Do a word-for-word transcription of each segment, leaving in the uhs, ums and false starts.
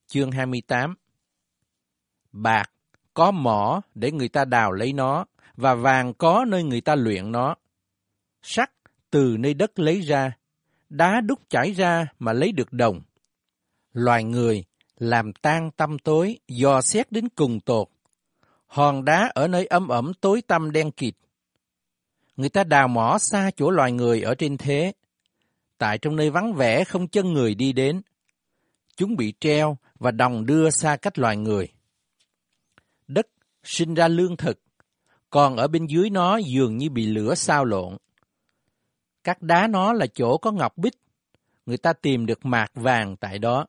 chương hai mươi tám. Bạc có mỏ để người ta đào lấy nó, và vàng có nơi người ta luyện nó. Sắt từ nơi đất lấy ra, đá đúc chảy ra mà lấy được đồng. Loài người làm tan tăm tối, dò xét đến cùng tột. Hòn đá ở nơi âm ẩm tối tăm đen kịt. Người ta đào mỏ xa chỗ loài người ở trên thế, tại trong nơi vắng vẻ không chân người đi đến. Chúng bị treo và đòng đưa xa cách loài người. Đất sinh ra lương thực, còn ở bên dưới nó dường như bị lửa xao lộn. Các đá nó là chỗ có ngọc bích, người ta tìm được mạt vàng tại đó.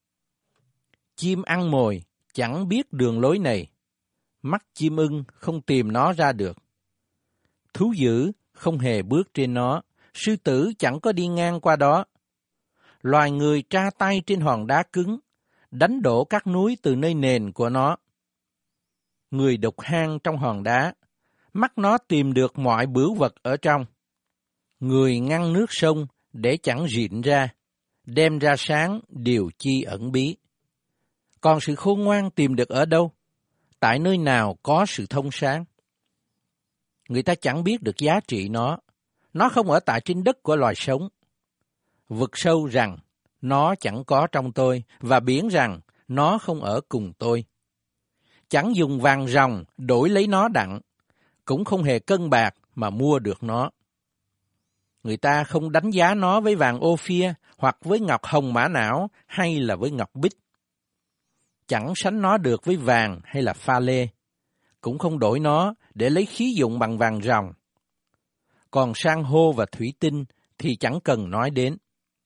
Chim ăn mồi chẳng biết đường lối này, mắt chim ưng không tìm nó ra được. Thú dữ không hề bước trên nó, sư tử chẳng có đi ngang qua đó. Loài người tra tay trên hòn đá cứng, đánh đổ các núi từ nơi nền của nó. Người đục hang trong hòn đá, mắt nó tìm được mọi bửu vật ở trong. Người ngăn nước sông để chẳng rịn ra, đem ra sáng điều chi ẩn bí. Còn sự khôn ngoan tìm được ở đâu? Tại nơi nào có sự thông sáng? Người ta chẳng biết được giá trị nó. Nó không ở tại trên đất của loài sống. Vực sâu rằng nó chẳng có trong tôi, và biển rằng nó không ở cùng tôi. Chẳng dùng vàng ròng đổi lấy nó đặng, cũng không hề cân bạc mà mua được nó. Người ta không đánh giá nó với vàng Ophir, hoặc với ngọc hồng mã não, hay là với ngọc bích. Chẳng sánh nó được với vàng hay là pha lê, cũng không đổi nó để lấy khí dụng bằng vàng ròng. Còn san hô và thủy tinh thì chẳng cần nói đến.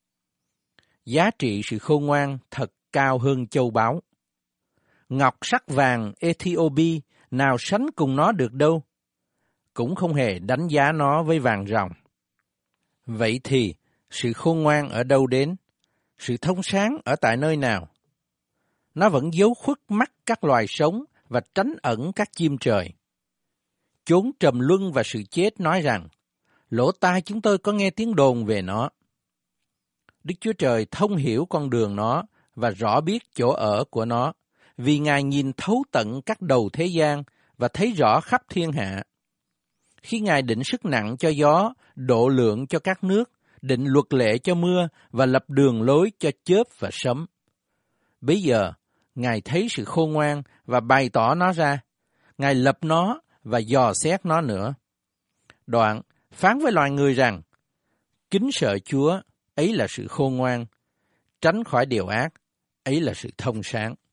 Giá trị sự khôn ngoan thật cao hơn châu báu. Ngọc sắc vàng Ethiopia nào sánh cùng nó được đâu, cũng không hề đánh giá nó với vàng ròng. Vậy thì, sự khôn ngoan ở đâu đến? Sự thông sáng ở tại nơi nào? Nó vẫn giấu khuất mắt các loài sống và tránh ẩn các chim trời. Chốn trầm luân và sự chết nói rằng, lỗ tai chúng tôi có nghe tiếng đồn về nó. Đức Chúa Trời thông hiểu con đường nó và rõ biết chỗ ở của nó, vì Ngài nhìn thấu tận các đầu thế gian và thấy rõ khắp thiên hạ. Khi Ngài định sức nặng cho gió, độ lượng cho các nước, định luật lệ cho mưa và lập đường lối cho chớp và sấm. Bây giờ, Ngài thấy sự khôn ngoan và bày tỏ nó ra. Ngài lập nó và dò xét nó nữa. Đoạn, phán với loài người rằng, kính sợ Chúa, ấy là sự khôn ngoan, tránh khỏi điều ác, ấy là sự thông sáng.